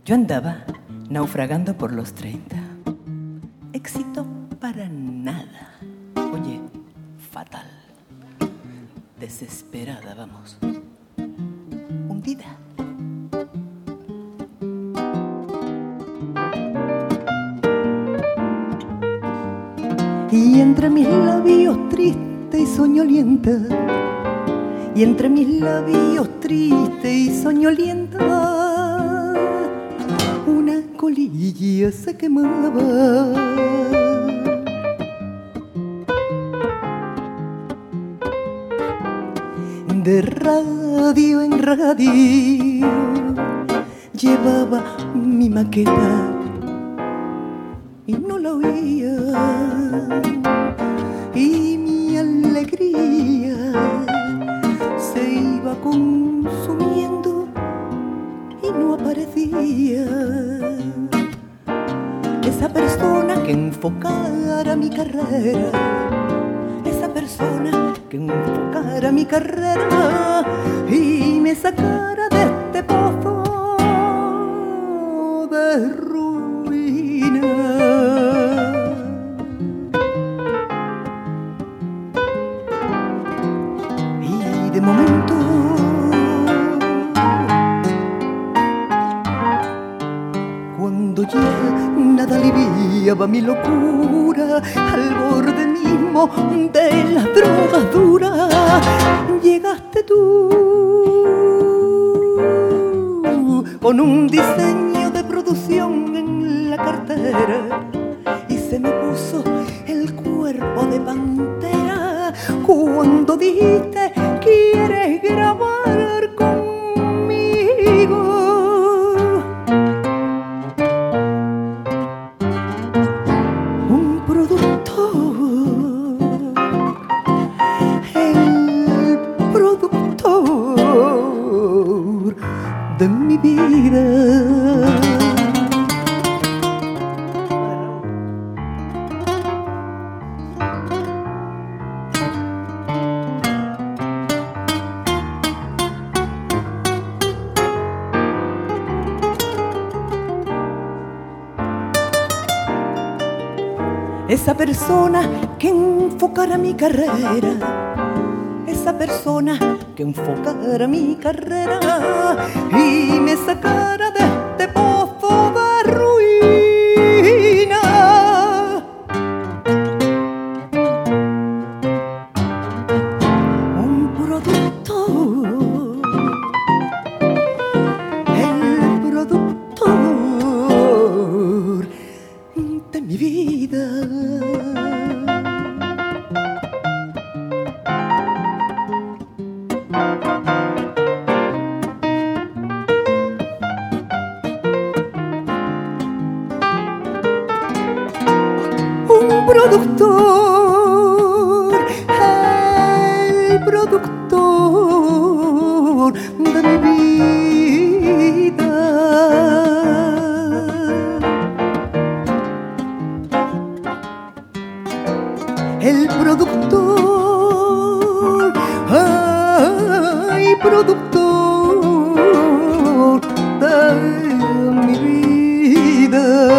Yo andaba naufragando por los 30. Éxito para nada. Oye, fatal. Desesperada, vamos. Hundida. Y entre mis labios triste y soñolienta, y entre mis labios triste y soñolienta, una colilla se quemaba. De radio en radio llevaba mi maqueta y no la oía, y mi alegría se iba consumiendo y no aparecía esa persona que enfocara mi carrera, esa persona que enfocara mi carrera y me sacara de este pozo de ruina. Y de momento cuando ya nada aliviaba mi locura, al borde mismo de las drogas duras, llegaste tú con un diseño de producción en la cartera y se me puso el cuerpo de pantera cuando dijiste quieres grabar conmigo. De mi vida. Esa persona que enfocara mi carrera, esa persona que enfocara mi carrera y me sacara de este pozo de ruina. Un productor, el productor de mi vida. Productor, el productor de mi vida. El productor, ay, productor de mi vida.